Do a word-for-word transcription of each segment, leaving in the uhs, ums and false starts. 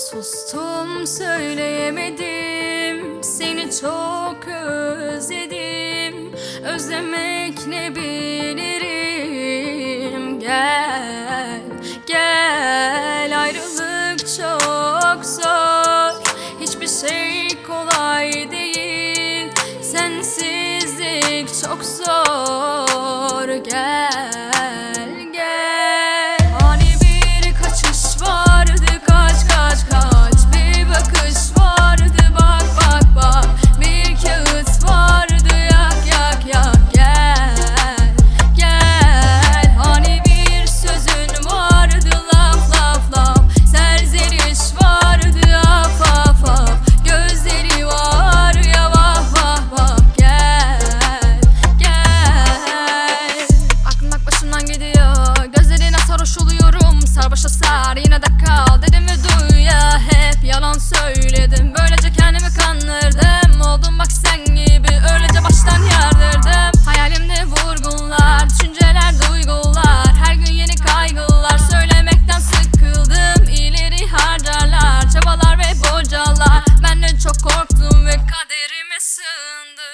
Sustum, söyleyemedim, seni çok özledim. Özlemek ne bilirim. Gel, gel, ayrılık çok zor, hiçbir şey kolay değil. Sensizlik çok zor. Gel, gel. Ani bir kaçış vardı, kaç kaç kaç. Bir bakış vardı, bak bak bak. Bir kağıt vardı, yak yak yak. Gel, gel. Hani bir sözün vardı, laf laf laf. Serzeriş vardı, af af af. Gözleri var ya, vah vah vah. Gel, gel. Aklım bak başımdan gidiyor, gözlerine sarhoş oluyorum. Sarbaşa sar, yine de kal dedim ve duy ya. Hep yalan söyledim, böylece kendimi kandırdım. Oldum bak sen gibi, öylece baştan yardırdım. Hayalimde vurgunlar, düşünceler, duygular. Her gün yeni kaygılar, söylemekten sıkıldım. İyileri harcarlar, çabalar ve bocalar. Ben de çok korktum ve kaderime sığındım.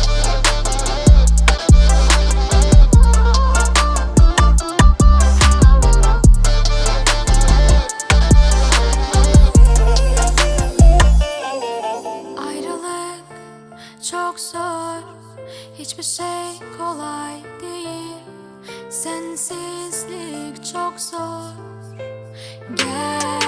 Ayrılık çok zor, hiçbir şey kolay değil. Sensizlik çok zor. Gel.